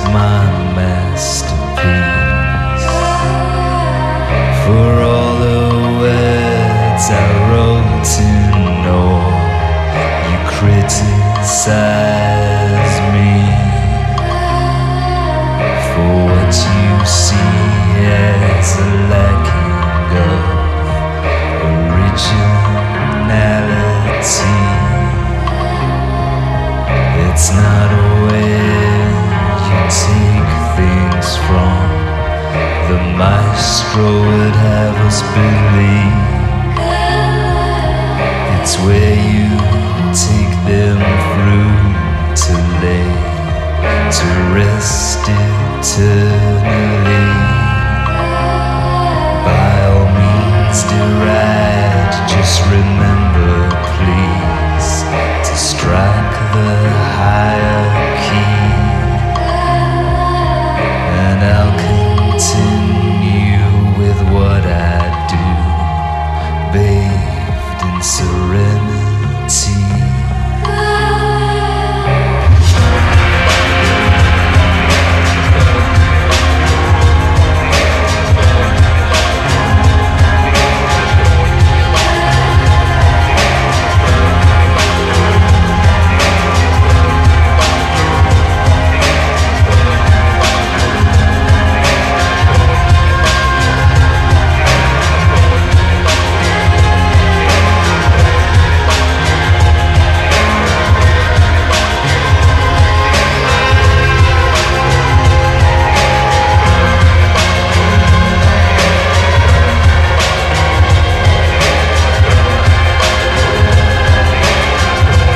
my masterpiece. For all the words I wrote to know, you criticize me for what you see as a lacking of originality. It's not where you take things from, the maestro would have us believe. It's where you take them through to lay to rest eternally. By all means deride, just remember please to strike the higher